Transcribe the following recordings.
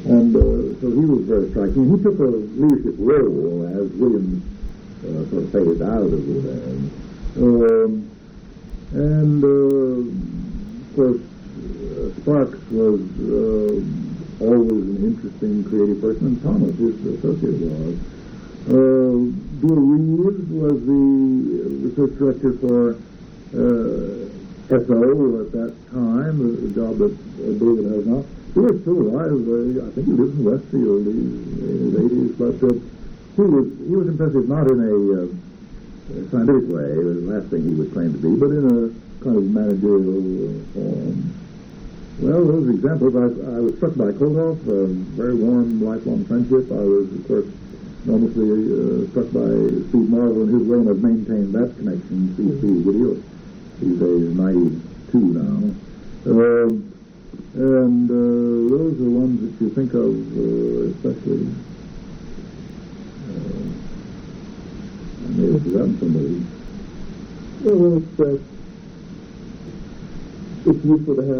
And so he was very striking. He took a leadership role as Williams sort of faded out of the band. Of course, Sparks was always an interesting, creative person, and Thomas, his associate, was. Bill Reeves was the research director for SO at that time, the job that David has now. He was still alive. I think he lives in Westfield in his 80s, but he was impressive not in a scientific way, the last thing he would claim to be, but in a kind of managerial form. Well, those examples, I was struck by Kotoff, a very warm, lifelong friendship. I was, of course, enormously struck by Steve Marvel and his way of maintaining that connection. Steve Whittier, he's 92 now. And those are ones that you think of especially. I may have forgotten somebody. Well, it's useful to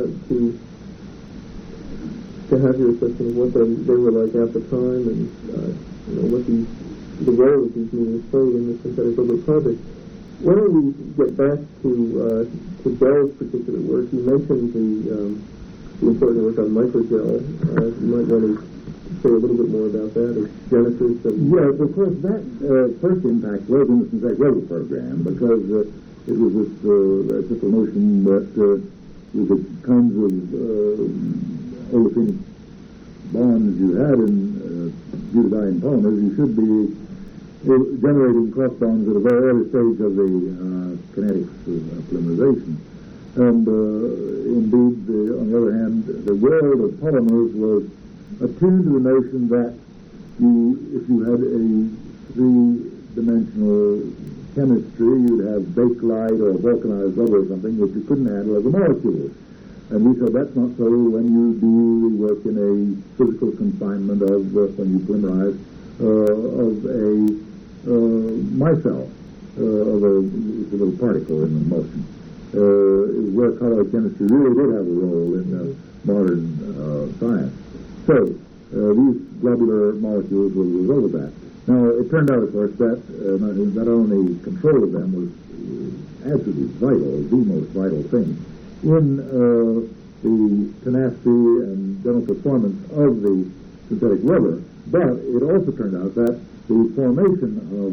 have your assessment of what they were like at the time, and what the role that these meetings played in the synthetic rubber project. Why don't we get back to Bell's particular work? You mentioned the important work on microgel. You might want to say a little bit more about that, its genesis. Yes, of course, that first impact was in the synthetic rubber program, because it was this simple notion that with the kinds of olefinic bonds you had in butadiene polymers, you should be generating cross bonds at a very early stage of the kinetics of polymerization. And indeed, on the other hand, the world of polymers was attuned to the notion that if you had a three-dimensional chemistry, you'd have bakelite or vulcanized rubber or something which you couldn't handle as a molecule. And we said that's not so when you do work in a physical confinement of, when you polymerize, of a micelle, of a little particle in the motion. Where colloid chemistry really did have a role in modern science. So, these globular molecules were the result of that. Now, it turned out, of course, that not only control of them was absolutely vital, the most vital thing, in the tenacity and general performance of the synthetic rubber, but it also turned out that the formation of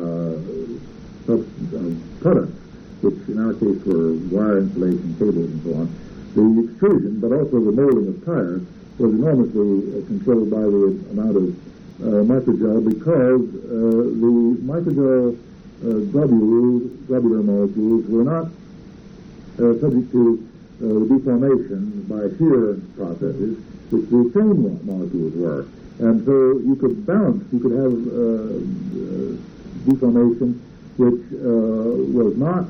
products, which in our case were wire insulation, cables, and so on, the extrusion, but also the molding of tires, was enormously controlled by the amount of microgel, because the microgel globular molecules were not subject to deformation by shear processes, which the same molecules were. And so you could balance, you could have deformation which was not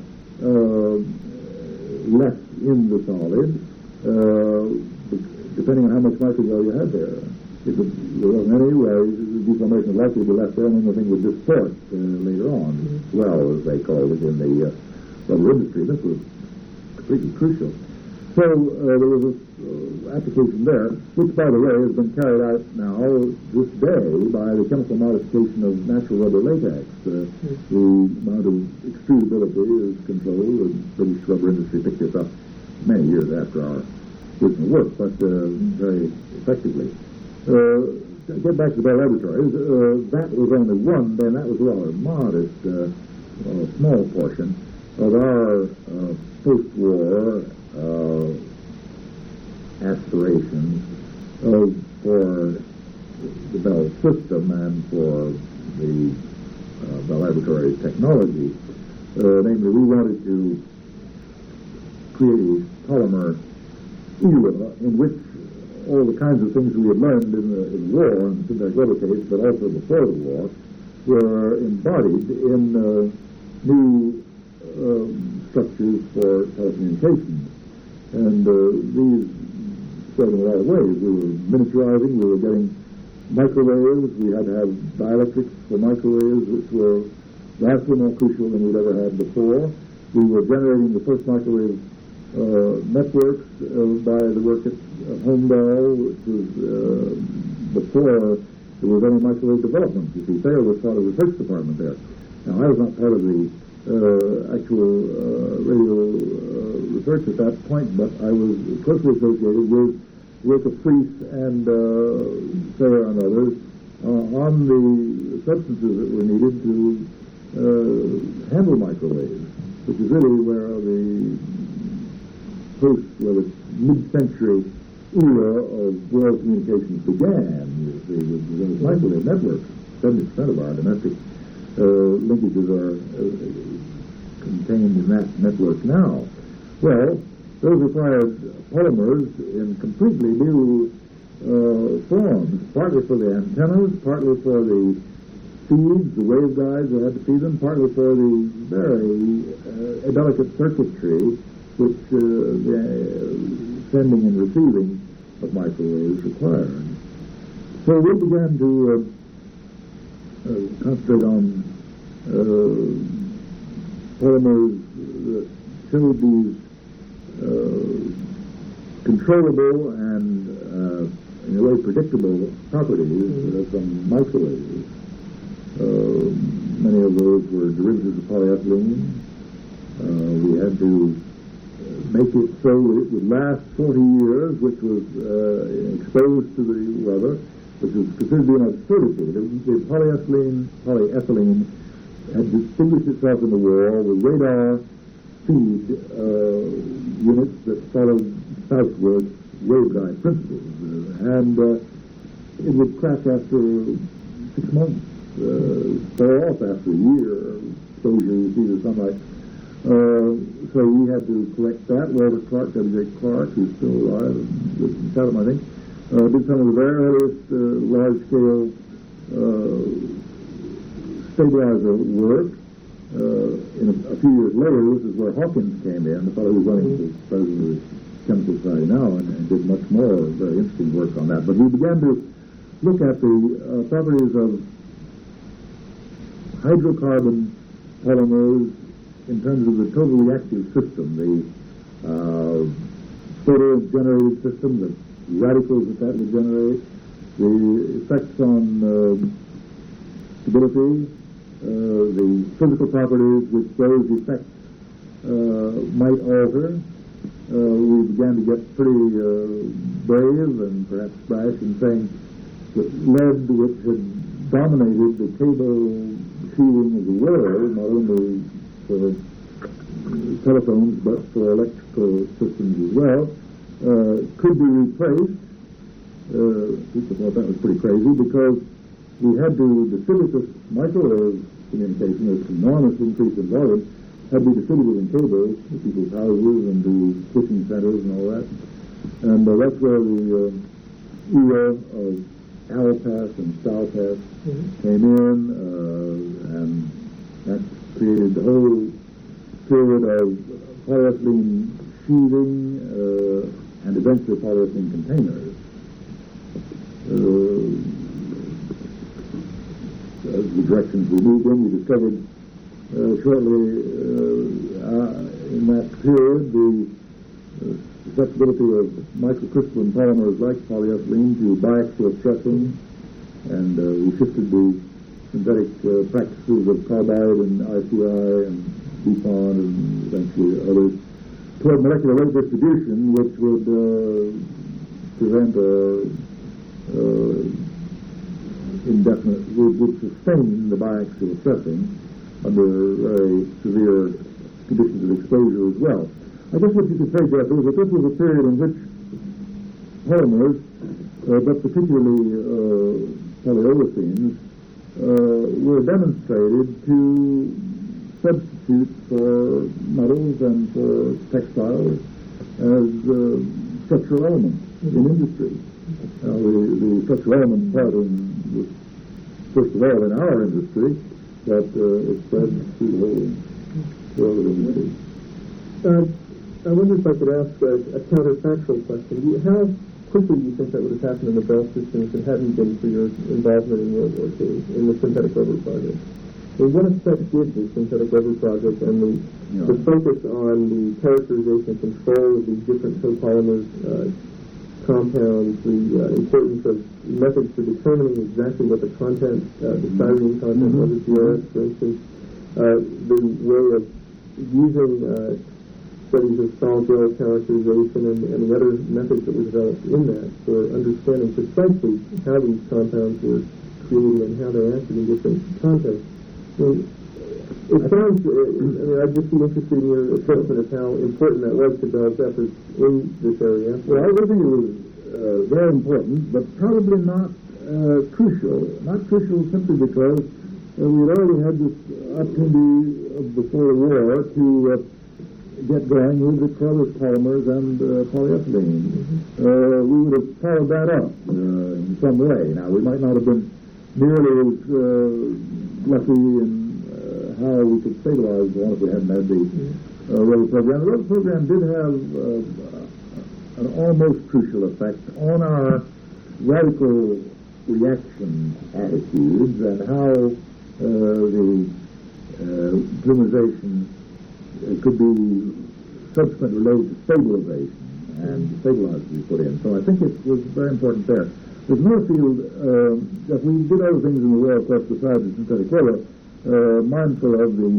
left in the solid, depending on how much microgel you had there. If there wasn't any, the deformation was likely to be left there, and then the thing would distort later on, well, as they called it in the rubber industry. This was completely crucial. So there was this application there, which, by the way, has been carried out now this day by the chemical modification of natural rubber latex. The amount of extrudability is controlled. The British rubber industry picked this up many years after our original work, but very effectively. Get back to the Bell Laboratories. That was only one, then that was a rather modest, small portion of our post-war aspirations for the Bell system and for the Bell Laboratories technology. Namely, we wanted to create a polymer era in which all the kinds of things we had learned in the war, in the synthetic rubber case, but also before the war, were embodied in new structures for telecommunications. And these served in a lot of ways. We were miniaturizing, we were getting microwaves, we had to have dielectrics for microwaves, which were vastly more crucial than we'd ever had before. We were generating the first microwave networks by the work at Home Bell, which was before there was any microwave development. You see, Thayer was part of the research department there. Now, I was not part of the actual radio research at that point, but I was closely associated with the Friis and Thayer and others on the substances that were needed to handle microwaves, which is really where the mid-century era of world communications began. You see, with the microwave networks. 70% of our domestic linkages are contained in that network now. Well, those required polymers in completely new forms, partly for the antennas, partly for the feeds, the waveguides that had to feed them, partly for the very delicate circuitry which the sending and receiving of microwaves required. So we began to concentrate on polymers that showed these controllable and in a way predictable properties from microwaves. Many of those were derivatives of polyethylene. We had to make it so that it would last 40 years, which was exposed to the weather, which was considered to be an absurdity. The polyethylene had distinguished itself in the war with radar feed units that followed southward waveguide principles, and it would crack after 6 months, fall off after a year exposure to the sunlight. So we had to correct that. Walter Clark, W.J. Clark, who's still alive, lives in Chatham, I think, did some of the very earliest large-scale stabilizer work. A few years later, this is where Hawkins came in, the fellow who's running the president of the Chemical Society now, and did much more very interesting work on that. But we began to look at the properties of hydrocarbon polymers in terms of the total reactive system, the photo-generated system, the radicals that would generate, the effects on stability, the physical properties which those effects might alter. We began to get pretty brave and perhaps brash in saying that lead, which had dominated the cable shielding of the world, not only for telephones but for electrical systems as well, could be replaced. People thought that was pretty crazy because we had to distribute this microwave communication, this enormous increase in volume, had to be distributed in cables to people's houses and to switching centers and all that. And that's where the era of Alpass and Stalpass came in, and that created the whole period of polyethylene sheathing and eventually polyethylene containers. The directions we moved in, we discovered shortly in that period the susceptibility of microcrystalline polymers like polyethylene to biaxial stressing, and we shifted the synthetic practices of carbide and ICI and DuPont and eventually others toward molecular weight distribution, which would prevent indefinite, would sustain the biaxial stressing under very severe conditions of exposure as well. I guess what you could say, Jeff, is that this was a period in which polymers, but particularly polyolefins, were demonstrated to substitute for metals and for textiles as structural elements in industry. Now, the structural element part was first of all in our industry, but it spread through the whole industry. I wonder if I could ask a counterfactual question. How quickly do you think that would have happened in the Bell systems if it hadn't been for your involvement in World War II, in the synthetic rubber project? And what effect did the synthetic rubber project and the focus on the characterization and control of these different copolymers compounds, the importance of methods for determining exactly what the content, the styrene content of the CRS, for instance, the way of using studies of solid gel characterization and the other methods that were developed in that for understanding precisely how these compounds were created and how they acted in different contexts. It sounds, I'd just be interested in your assessment of how important that was to Bell's efforts in this area. Well, I think it was very important, but probably not crucial. Not crucial simply because we'd already had this opportunity before the war to get going with the Crothers polymers and polyethylene. We would have followed that up in some way. Now, we might not have been nearly as lucky in how we could stabilize one if we hadn't had the Rhodes program. The Rhodes program did have an almost crucial effect on our radical reaction attitudes and how the polymerization could be subsequently related to stabilization and stabilizers we put in. So I think it was very important there. There's another field that we did other things in the war, of course, besides the synthetic rubber, mindful of the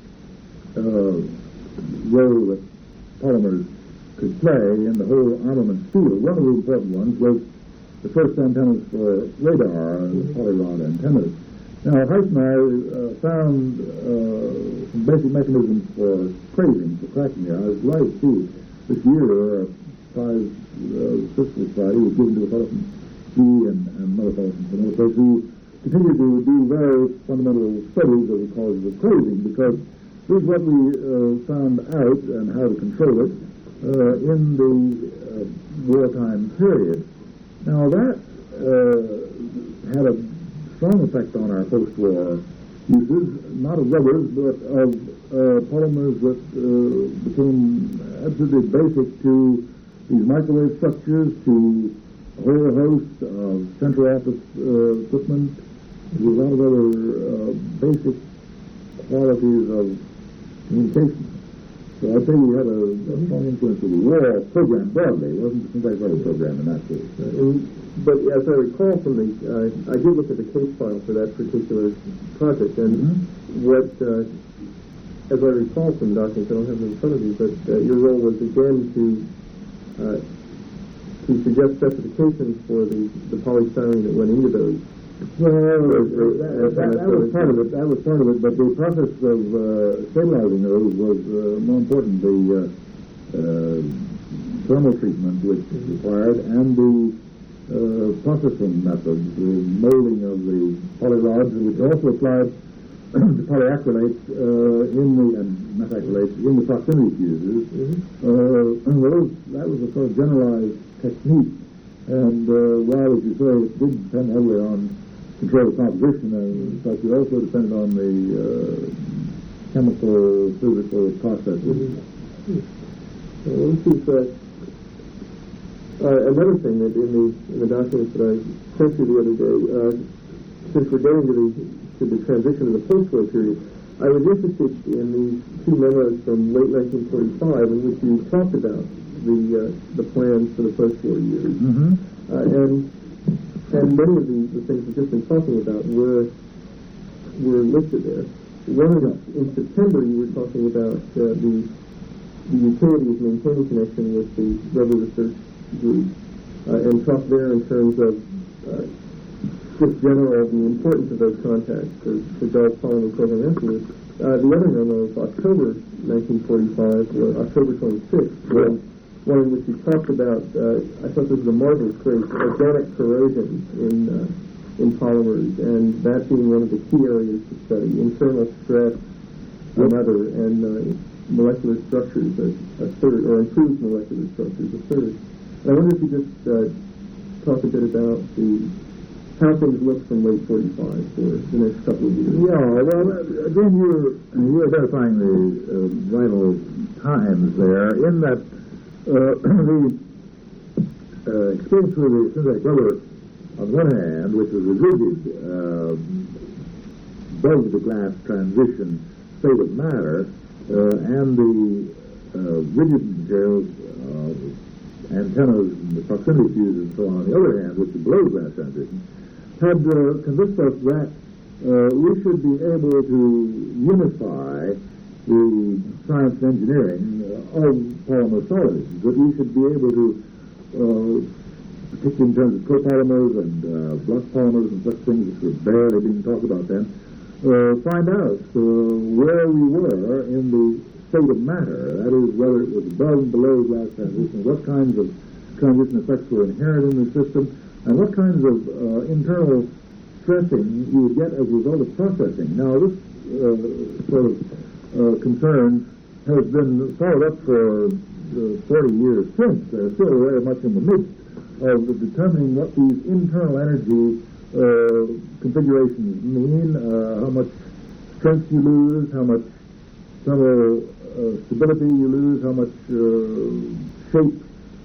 role that polymers could play in the whole armament field. One of the important ones was the first antennas for radar, polyrod antennas. Now, Heiss and I found some basic mechanisms for crazing, for cracking the eye. I was delighted to see this year a prize physical society was given to a fellow from G and another fellow from another place who continue to do very fundamental studies of the causes of crazing, because this is what we found out and how to control it in the wartime period. Now, that had a strong effect on our post-war uses, not of rubbers, but of polymers that became absolutely basic to these microwave structures, to a whole host of central office equipment, with a lot of other basic qualities of communication. So I'd say we had a strong influence of the war program broadly. It wasn't the synthetic rubber program in that case. But as I recall from the, I did look at the case file for that particular project, and what, as I recall from documents, I don't have them in front of me, but your role was again to suggest specifications for the polystyrene that went into those. Well, that was part of it. That was part of it. But the process of stabilizing those was more important. The thermal treatment which is required, and the processing methods, the molding of the polyrods, which also applied to polyacrylates in the methacrylates in the proximity fuses. That was a sort of generalized technique. And while, as you say, it did depend heavily on control of composition, and such, it also depended on the chemical, physical processes. Well, this is another thing that in the documents that I sent you the other day, since we're getting to the transition of the post-war period, I was interested in these two memos from late 1945 in which you talked about the plans for the post-war years. And many of the things we've just been talking about were listed there. One of them, in September, you were talking about the utility of maintaining connection with the Rubber Research Group, and talked there in terms of just general the importance of those contacts for Bell's polymer program afterwards. The other memo of October 1945, or October 26th, one in which you talked about, I thought this was a marvelous phrase, organic corrosion in polymers, and that being one of the key areas to study, internal stress, another, and molecular structures a third, or improved molecular structures a third. And I wonder if you just talk a bit about how things look from late 45 for the next couple of years. Yeah, well, again, you're identifying the vital times there, in that the experience with the synthetic rubber, on one hand, which was a rigid, above the glass transition state of matter, and the rigid materials antennas and the proximity fuses and so on the other hand, which is below glass transition, had convinced us that we should be able to unify the science and engineering of polymer solids, that we should be able to, particularly in terms of copolymers and block polymers and such things which were barely being talked about then, find out where we were in the state of matter, that is, whether it was above and below glass transition, what kinds of transition effects were inherent in the system, and what kinds of internal stressing you would get as a result of processing. Now, this sort of concern has been followed up for 40 years since. They're still very much in the midst of determining what these internal energy configurations mean, how much strength you lose, how much thermal stability you lose, how much shape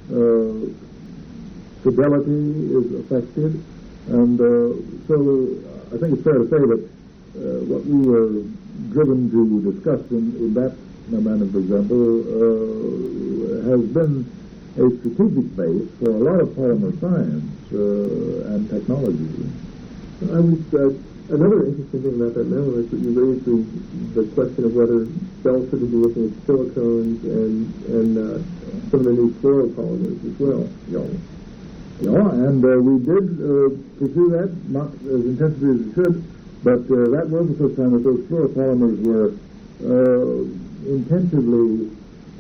fidelity is affected. And so I think it's fair to say that what we were driven to discuss in that memorandum, for example, has been a strategic base for a lot of polymer science and technology. I was another interesting thing about that memo is that you raised the question of whether Bell should be looking at silicones and some of the new fluoropolymers as well. Yeah, and we did pursue that, not as intensively as we should, but that was the first time that those fluoropolymers were intensively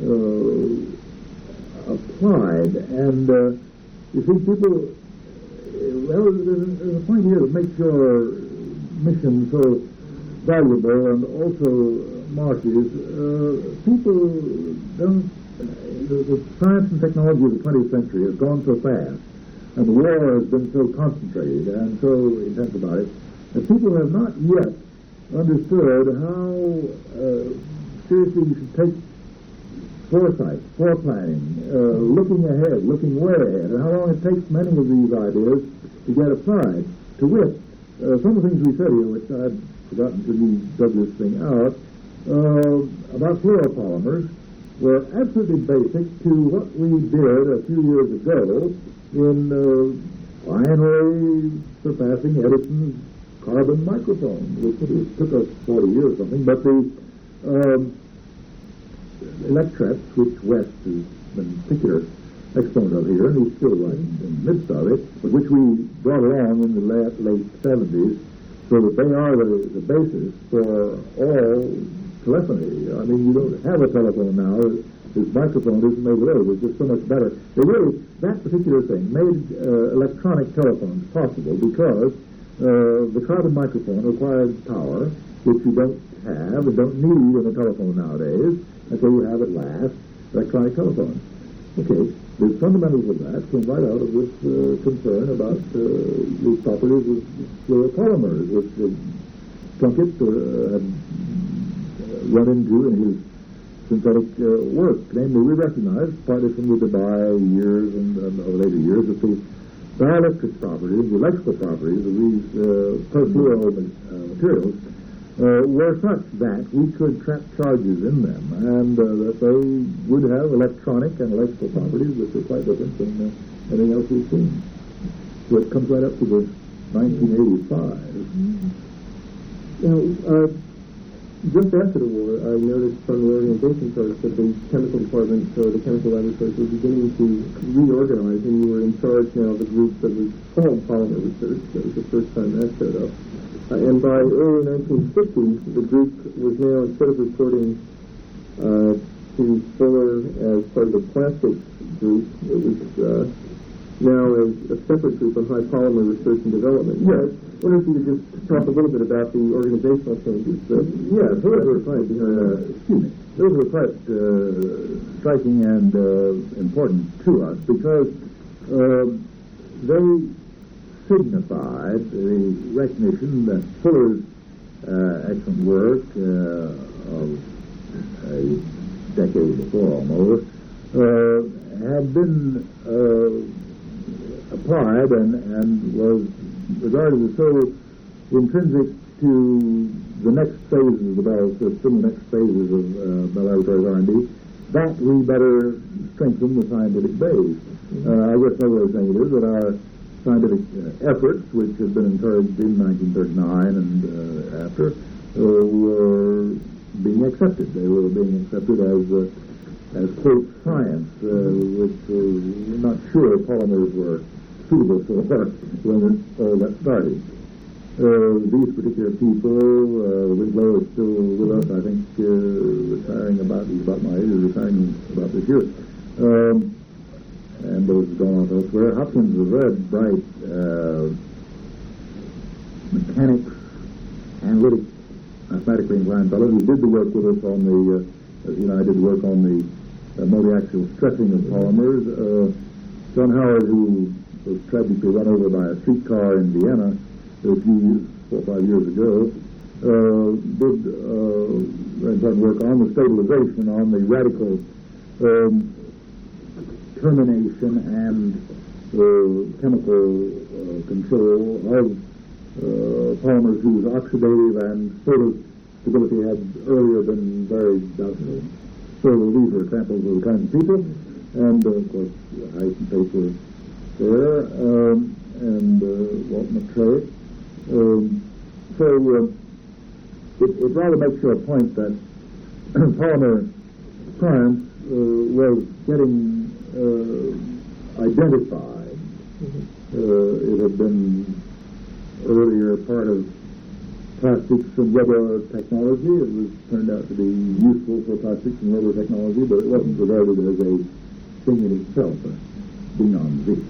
applied. And you see, people, well, there's a point here that makes your mission so valuable and also Marcy's. People don't, the science and technology of the 20th century has gone so fast, and the war has been so concentrated and so intense about it, that people have not yet understood how seriously you should take foresight, foreplanning, looking ahead, looking way ahead, and how long it takes many of these ideas to get applied. To wit, some of the things we said here, which I'd forgotten to dug this thing out, about fluoropolymers, were absolutely basic to what we did a few years ago in finally surpassing Edison's carbon microphone, which took us 40 years or something, but the Electret, which West has been a particular exponent of here, and he's still right in the midst of it, but which we brought along in the late 70s, so that they are the basis for all telephony. I mean, you don't have a telephone now. This microphone isn't made with those. It's just so much better. They really, that particular thing made electronic telephones possible because the carbon microphone required power, which you don't have and don't need in a telephone nowadays, until you have at last electronic telephone. Okay, the fundamentals of that came right out of this concern about the properties of fluoropolymers, which Plunkett had run into in his synthetic work. Namely, we recognize, partly from the Debye years and later years, that the dielectric properties, the electrical properties of these perfluoro materials were such that we could trap charges in them, and that they would have electronic and electrical properties which are quite different from anything else we've seen. So it comes right up to the 1985. Now, just after the war, I noticed from the organization charts that the chemical department, or the chemical laboratories, were beginning to reorganize, and you were in charge now of a group that was called Polymer Research. That was the first time that showed up. And by early 1950, the group was now, instead of reporting to Fuller as part of the plastics group, it was now a separate group on high polymer research and development. Yes. I wonder if you could just talk a little bit about the organizational changes. Yes, those were quite, those were quite striking and important to us because they signified the recognition that Fuller's excellent work of a decade before almost had been applied and was regarded as so intrinsic to the next phases of the Bell system, the next phases of Bell Laboratories R&D, that we better strengthen the scientific base. I guess another way of saying it is that our scientific efforts, which had been encouraged in 1939 and after, were being accepted. They were being accepted as quote science, which we're not sure polymers were suitable for when all that started. These particular people, Winslow is still with us, I think, retiring he's about my age, retiring about this year. And those have gone off elsewhere. Hopkins was a very bright mechanics, analytic, mathematically inclined fellow who did the work with us on the, I did the work on the multi-axial stressing of polymers. John Howard, who was tragically run over by a streetcar in Vienna a few 4 or 5 years ago, did very important work on the stabilization, on the radical termination and chemical control of polymers whose oxidative and photostability had earlier been very doubtful. So these are examples of the kinds of people, and of course Heiss and Pace there, and Walt McTray. It rather makes your point that polymer science was getting identified. It had been earlier part of plastics and rubber technology. It was turned out to be useful for plastics and rubber technology, but it wasn't regarded as a thing in itself, beyond this.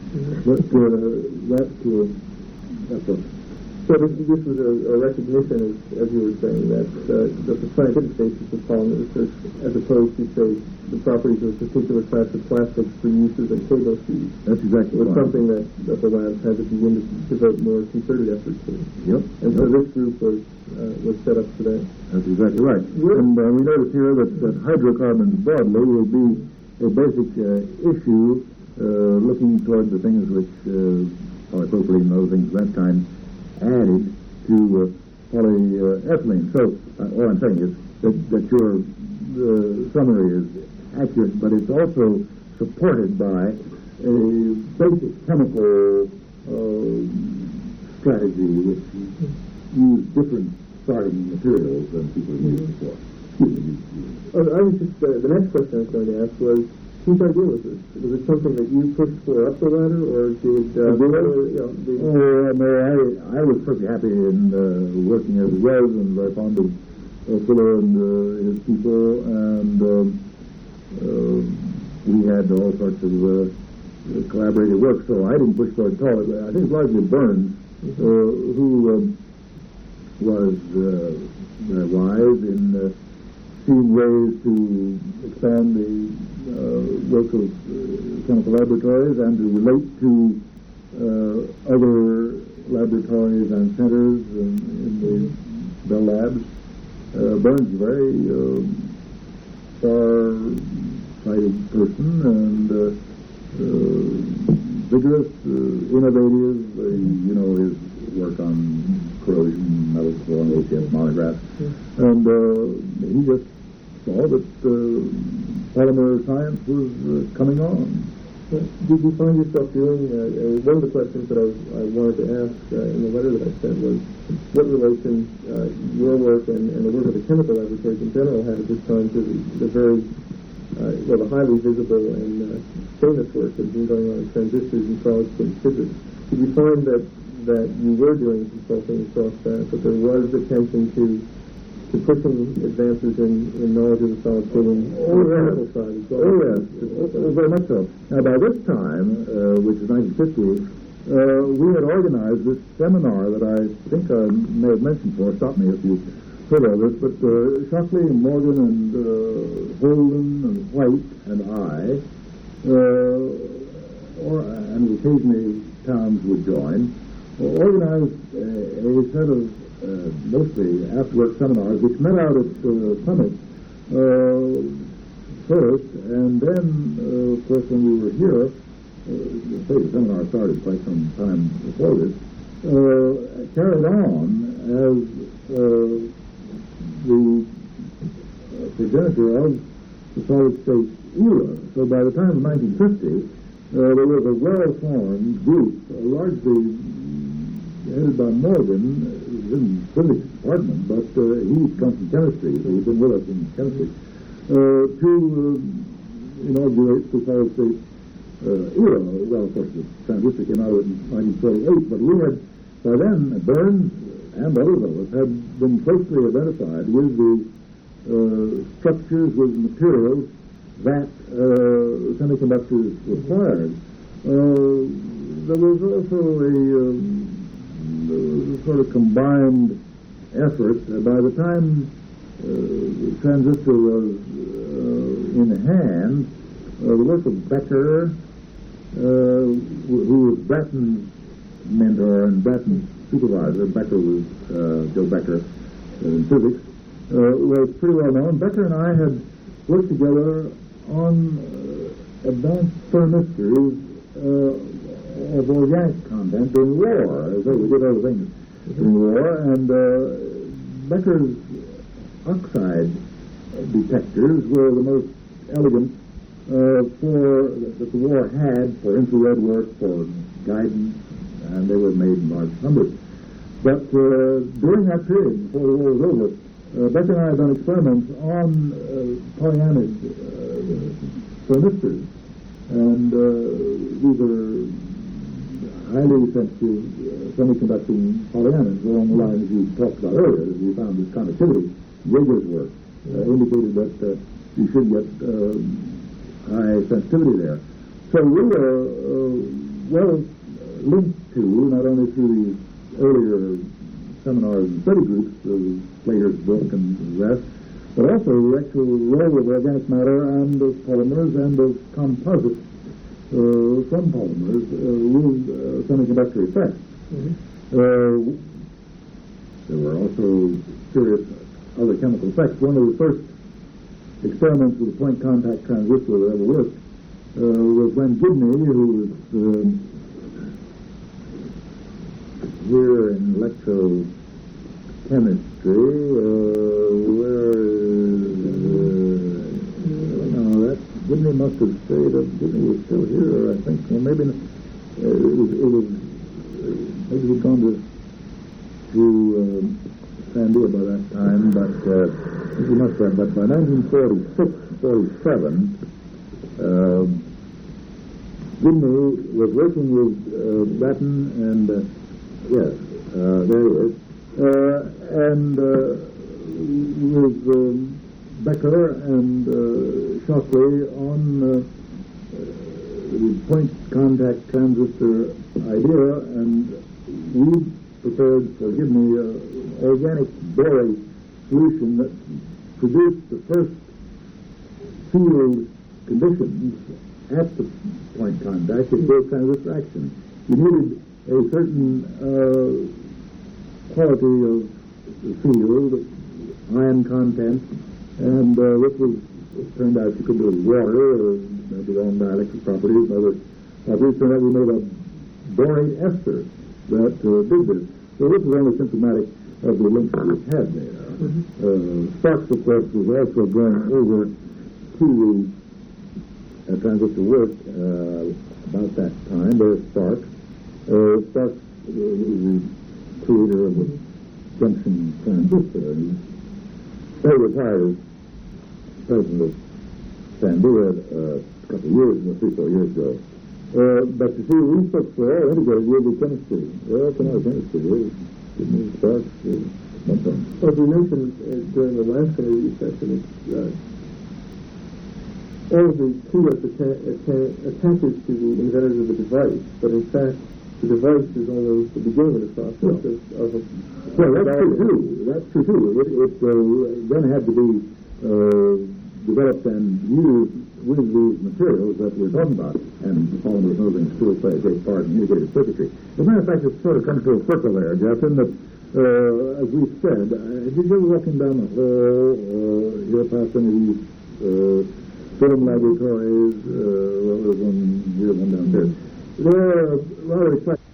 But that's a... So this was a recognition, as you were saying, that the scientific basis of polymer research, as opposed to, say, the properties of a particular class of plastics for uses in cable sheets. That's exactly right. Was something that the labs had to begin to devote more concerted effort to. Yep. And so this group was set up for that. That's exactly right. And we notice here that hydrocarbons broadly will be a basic issue looking toward the things which polypropylene and other things of that kind added to polyethylene. So all I'm saying is that your summary is accurate, but it's also supported by a basic chemical strategy which use different starting materials than people used before. I was just the next question I was going to ask was, whose idea was this? Was it something that you pushed for up the ladder, or did I was pretty happy in working as it was, and very fond of Fuller and his people, and we had all sorts of collaborative work, so I didn't push for it at all. I think it's largely Burns who was very wise in seeing ways to expand the work of chemical laboratories and to relate to other laboratories and centers in the Bell Labs. Burns is a very far-sighted person and vigorous, innovative. His work on corrosion, metal on ACS monographs, and he just saw that polymer science was coming on. Did you find yourself doing, one of the questions that I wanted to ask in the letter that I sent was, what relation your work and the work of the chemical laboratories in general had at this time to the very, the highly visible and famous work that had been going on in transistors and solid-state physics? Did you find that you were doing consulting across that there was attention to pushing advances in knowledge of the solid state and chemical side as well? Oh, yes. Very much so. Now, by this time, which is 1950, we had organized this seminar that I think I may have mentioned before. Stop me if you heard of it. But Shockley and Morgan and Holden and White and I, and occasionally Towns would join, organized a set of mostly after-work seminars, which met out at Summit first, and then, of course, when we were here, the seminar started quite some time before this, carried on as the progenitor of the solid-state era. So by the time of 1950, there was a well-formed group, largely headed by Morgan, in the physics department, but he comes from chemistry, so he's been with us in chemistry, to inaugurate the solid state era. Well, of course, the transistor came out in 1948, but we had, by then, Burns and others of us had been closely identified with the structures, with materials that semiconductors required. There was also a sort of combined effort. By the time the transistor was in hand, the work of Becker, who was Bratton's mentor and Bratton's supervisor, Becker was Joe Becker in physics, was pretty well known. Becker and I had worked together on advanced thermistors of organic content during war. So we did other things during war, and Becker's oxide detectors were the most elegant that the war had for infrared work, for guidance, and they were made in large numbers. But during that period, before the war was over, Becker and I had done experiments on polyamide thermistors, and these are highly sensitive semiconducting polyamides along the lines you talked about earlier. We found this conductivity. Jaeger's work indicated that you should get high sensitivity there. So we were well linked to, not only through these earlier seminars and study groups, Slater's book and the rest, but also the actual role of organic matter and of polymers and of composites from polymers with semiconductor effects. There were also serious other chemical effects. One of the first experiments with a point contact transistor that ever worked was when Gibney, who was here in electrochemistry, Gibney must have stayed up. Gibney was still here, I think. Well, maybe maybe he'd gone to Sandia by that time, but he must have. But by 1946, 47, Gibney was working with Bratton and yes, there he is, and with Becker and Shockley on the point contact transistor idea, and we prepared for Gibney an organic borate solution that produced the first field conditions at the point contact that gave transistor action. You needed a certain quality of the field, ion content, and it turned out you could do it with water, or maybe on dielectric properties, and other properties. Turned out we made a borate ester that did this. So this is only symptomatic of the links that we had there. Sparks, of course, was also going over to the transistor work about that time. There's Sparks. Sparks was the creator of the junction transistor. He retired as president of Sandia a couple of years, 3-4 years ago. But you see, these folks were all integrated with the chemistry. They all come out of chemistry. Sparks, well, as we mentioned during the last interview session, all of the QS attaches to the inventors of the device, but in fact, the device is only the beginning of the process of a... Well, that's true too. That's true too. It then had to be developed and used with these materials that we're talking about, and the polymers and other things still play a great part in integrated circuitry. As a matter of fact, it sort of comes to a circle there, Jeff, in that, as we said, if you're walking down the hall, you're past any of these film laboratories, well, there's one here, one downstairs. They're rather exciting.